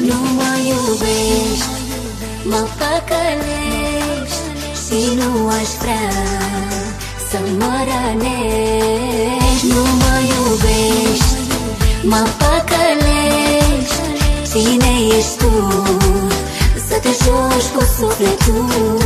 Nu mă iubești, mă păcălești și nu aș vrea să mă rănești. Nu mă iubești, mă păcălești. Cine ești tu să te joci cu sufletul?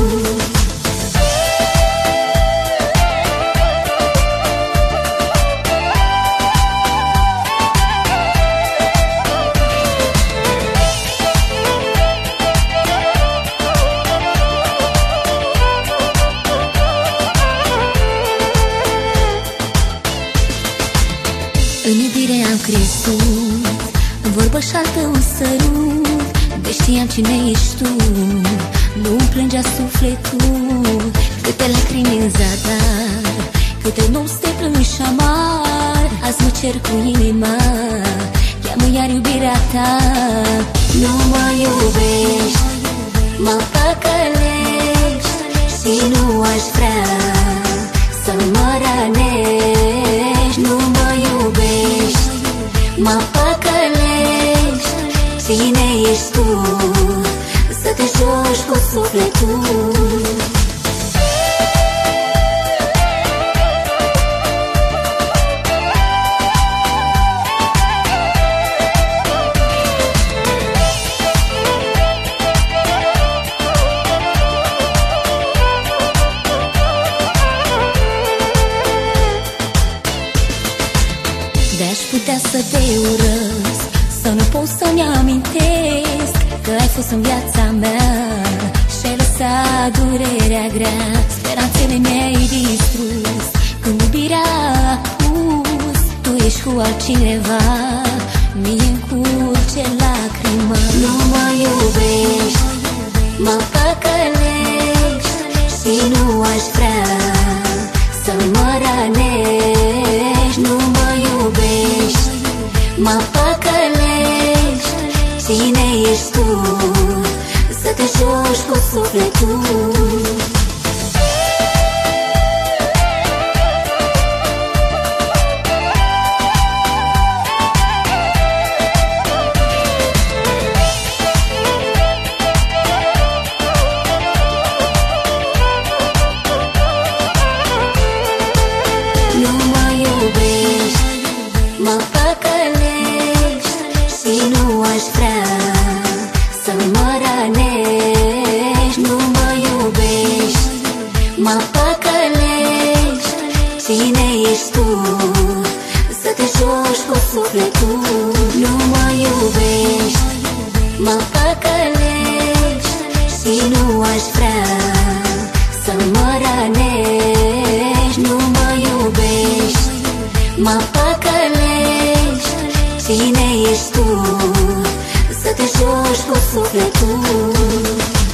În iubire am crescut, în vorbă și-al tău sărut, de știam cine ești tu, nu-mi plângea sufletul. Câte lacrimi în zadar, câte nopți te plângi și amar. Azi mă cer cu inima, cheamă iar iubirea ta. Nu mă iubești, mă păcălești și nu aș vrea să mă rănești. Nu mă iubești, mă păcălești. Cine ești tu să te joci cu sufletul? De-aș putea să te urăsc, să nu pot să-mi amintesc că ai fost în viața mea și-ai lăsat durerea grea. Speranțele mi-ai distrus când iubirea a pus. Tu ești cu altcineva, mie-mi curge lacrima. Nu mă iubești, mă păcălești și nu aș vrea să mă rănești. Nu mă iubești, mă păcălești. Cine ești tu să te joci cu sufletul? Nu mă iubești, mă păcălești și nu aș vrea să mă rănești. Nu mă iubești, mă păcălești. Cine ești tu să te joci cu sufletul? Nu mă iubești, mă păcălești și nu aș vrea să mă rănești. Nu mă iubești, mă păcălești. Cine ești tu să te joci cu sufletul?